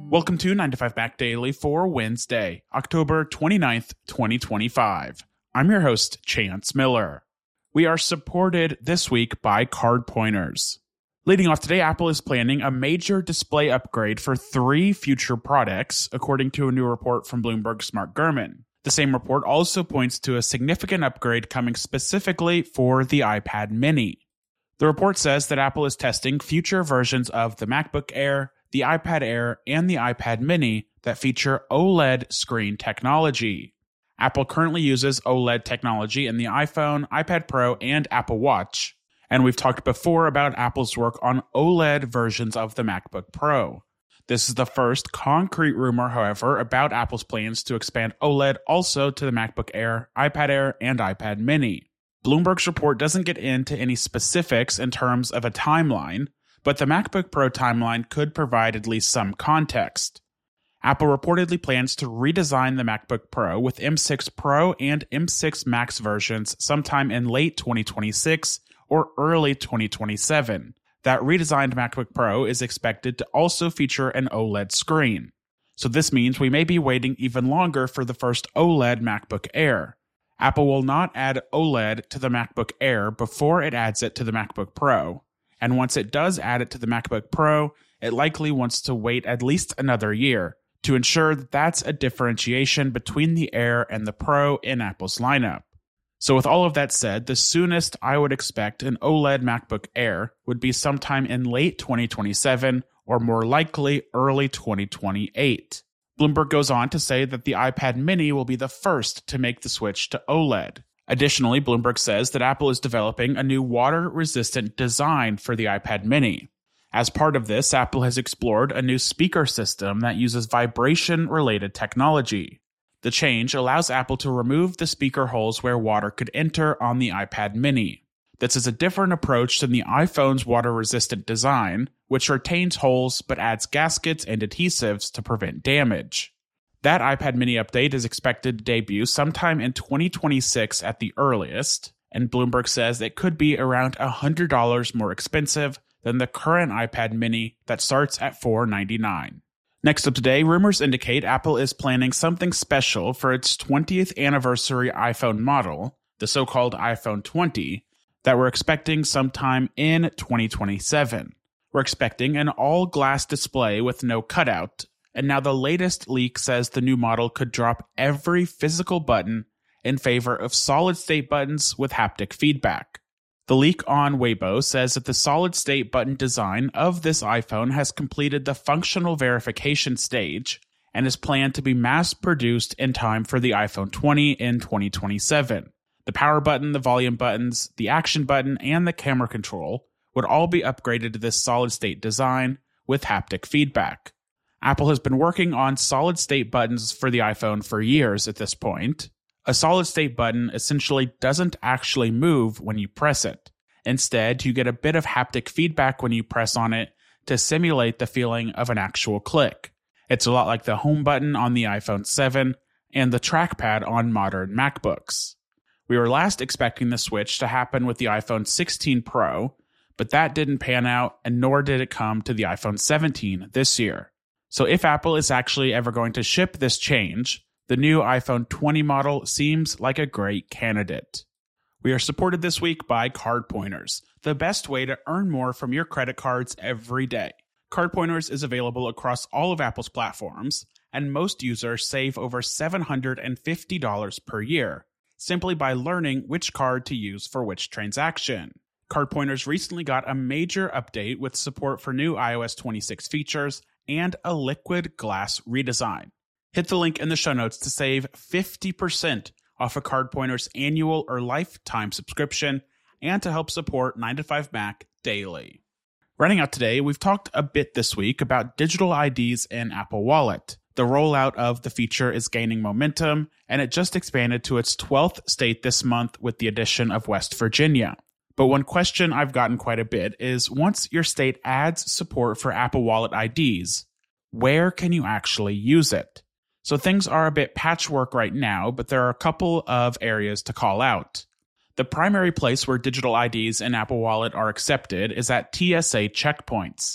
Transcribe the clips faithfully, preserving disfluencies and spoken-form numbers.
Welcome to nine to five Mac Daily for Wednesday, October twenty-ninth, twenty twenty-five. I'm your host, Chance Miller. We are supported this week by Card Pointers. Leading off today, Apple is planning a major display upgrade for three future products, according to a new report from Bloomberg's Mark Gurman. The same report also points to a significant upgrade coming specifically for the iPad mini. The report says that Apple is testing future versions of the MacBook Air, the iPad Air, and the iPad mini that feature OLED screen technology. Apple currently uses OLED technology in the iPhone, iPad Pro, and Apple Watch. And we've talked before about Apple's work on OLED versions of the MacBook Pro. This is the first concrete rumor, however, about Apple's plans to expand OLED also to the MacBook Air, iPad Air, and iPad mini. Bloomberg's report doesn't get into any specifics in terms of a timeline, but the MacBook Pro timeline could provide at least some context. Apple reportedly plans to redesign the MacBook Pro with M six Pro and M six Max versions sometime in late twenty twenty-six or early twenty twenty-seven. That redesigned MacBook Pro is expected to also feature an OLED screen. So this means we may be waiting even longer for the first OLED MacBook Air. Apple will not add OLED to the MacBook Air before it adds it to the MacBook Pro. And once it does add it to the MacBook Pro, it likely wants to wait at least another year to ensure that that's a differentiation between the Air and the Pro in Apple's lineup. So with all of that said, the soonest I would expect an OLED MacBook Air would be sometime in late twenty twenty-seven or more likely early twenty twenty-eight. Bloomberg goes on to say that the iPad mini will be the first to make the switch to OLED. Additionally, Bloomberg says that Apple is developing a new water-resistant design for the iPad mini. As part of this, Apple has explored a new speaker system that uses vibration-related technology. The change allows Apple to remove the speaker holes where water could enter on the iPad mini. This is a different approach than the iPhone's water-resistant design, which retains holes but adds gaskets and adhesives to prevent damage. That iPad mini update is expected to debut sometime in twenty twenty-six at the earliest, and Bloomberg says it could be around one hundred dollars more expensive than the current iPad mini that starts at four hundred ninety-nine dollars. Next up today, rumors indicate Apple is planning something special for its twentieth anniversary iPhone model, the so-called iPhone twenty, that we're expecting sometime in twenty twenty-seven. We're expecting an all-glass display with no cutout, and now the latest leak says the new model could drop every physical button in favor of solid-state buttons with haptic feedback. The leak on Weibo says that the solid-state button design of this iPhone has completed the functional verification stage and is planned to be mass-produced in time for the iPhone twenty in twenty twenty-seven. The power button, the volume buttons, the action button, and the camera control would all be upgraded to this solid-state design with haptic feedback. Apple has been working on solid-state buttons for the iPhone for years at this point. A solid-state button essentially doesn't actually move when you press it. Instead, you get a bit of haptic feedback when you press on it to simulate the feeling of an actual click. It's a lot like the home button on the iPhone seven and the trackpad on modern MacBooks. We were last expecting the switch to happen with the iPhone sixteen Pro, but that didn't pan out, and nor did it come to the iPhone seventeen this year. So if Apple is actually ever going to ship this change, the new iPhone twenty model seems like a great candidate. We are supported this week by Card Pointers, the best way to earn more from your credit cards every day. Card Pointers is available across all of Apple's platforms, and most users save over seven hundred fifty dollars per year, simply by learning which card to use for which transaction. Card Pointers recently got a major update with support for new i O S twenty-six features and a liquid glass redesign. Hit the link in the show notes to save fifty percent off a Card Pointers annual or lifetime subscription and to help support nine to five Mac daily. Running out today, we've talked a bit this week about digital I Ds in Apple Wallet. The rollout of the feature is gaining momentum, and it just expanded to its twelfth state this month with the addition of West Virginia. But one question I've gotten quite a bit is, once your state adds support for Apple Wallet I Ds, where can you actually use it? So things are a bit patchwork right now, but there are a couple of areas to call out. The primary place where digital I Ds in Apple Wallet are accepted is at T S A checkpoints.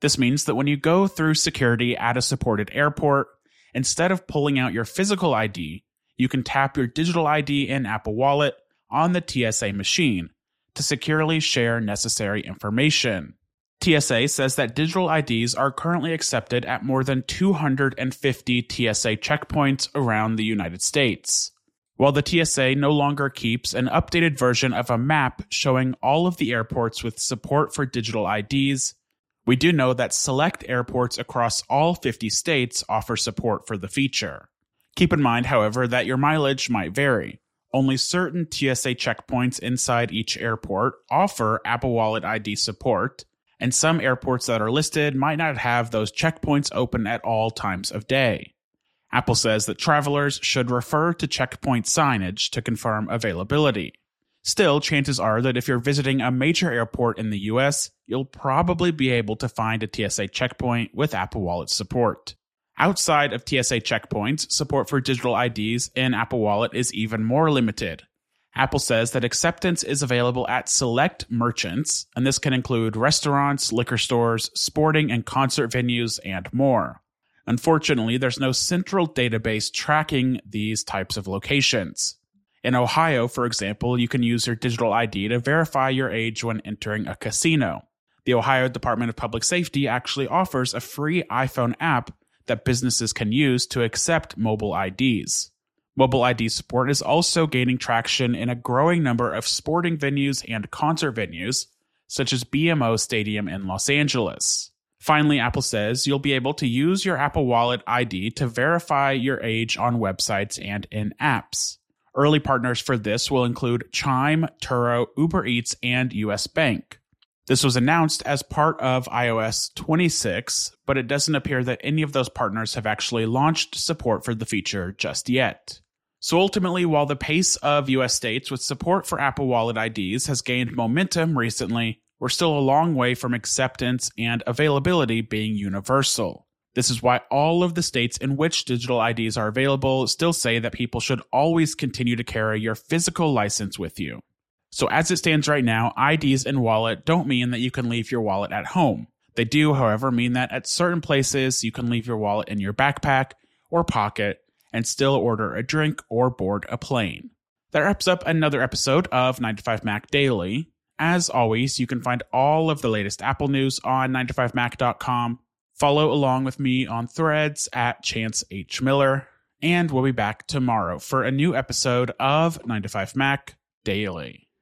This means that when you go through security at a supported airport, instead of pulling out your physical I D, you can tap your digital I D in Apple Wallet on the T S A machine to securely share necessary information. T S A says that digital I Ds are currently accepted at more than two hundred fifty T S A checkpoints around the United States. While the T S A no longer keeps an updated version of a map showing all of the airports with support for digital I Ds, we do know that select airports across all fifty states offer support for the feature. Keep in mind, however, that your mileage might vary. Only certain T S A checkpoints inside each airport offer Apple Wallet I D support, and some airports that are listed might not have those checkpoints open at all times of day. Apple says that travelers should refer to checkpoint signage to confirm availability. Still, chances are that if you're visiting a major airport in the U S, you'll probably be able to find a T S A checkpoint with Apple Wallet support. Outside of T S A checkpoints, support for digital I Ds in Apple Wallet is even more limited. Apple says that acceptance is available at select merchants, and this can include restaurants, liquor stores, sporting and concert venues, and more. Unfortunately, there's no central database tracking these types of locations. In Ohio, for example, you can use your digital I D to verify your age when entering a casino. The Ohio Department of Public Safety actually offers a free iPhone app that businesses can use to accept mobile I Ds. Mobile I D support is also gaining traction in a growing number of sporting venues and concert venues, such as B M O Stadium in Los Angeles. Finally, Apple says you'll be able to use your Apple Wallet I D to verify your age on websites and in apps. Early partners for this will include Chime, Turo, Uber Eats, and U S Bank. This was announced as part of i O S twenty-six, but it doesn't appear that any of those partners have actually launched support for the feature just yet. So ultimately, while the pace of U S states with support for Apple Wallet I Ds has gained momentum recently, we're still a long way from acceptance and availability being universal. This is why all of the states in which digital I Ds are available still say that people should always continue to carry your physical license with you. So as it stands right now, I Ds in Wallet don't mean that you can leave your wallet at home. They do, however, mean that at certain places you can leave your wallet in your backpack or pocket and still order a drink or board a plane. That wraps up another episode of nine to five Mac Daily. As always, you can find all of the latest Apple news on nine to five mac dot com. Follow along with me on Threads at Chance H. Miller, and we'll be back tomorrow for a new episode of nine to five Mac Daily.